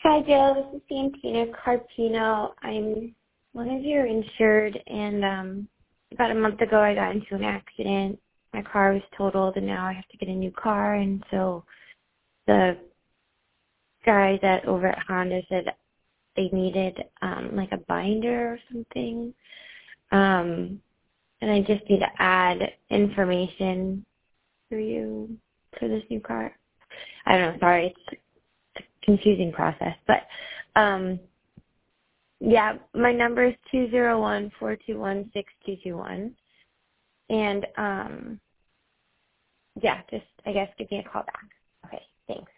Hi, Jill. This is Santina Carpino. I'm one of your insured, and about a month ago I got into an accident. My car was totaled, and now I have to get a new car. And so the guys over at Honda said they needed like a binder or something, and I just need to add information for you for this new car. I don't know. Sorry, it's confusing process, but yeah, my number is 201-421-6221, and yeah, just I guess give me a call back. Okay, thanks.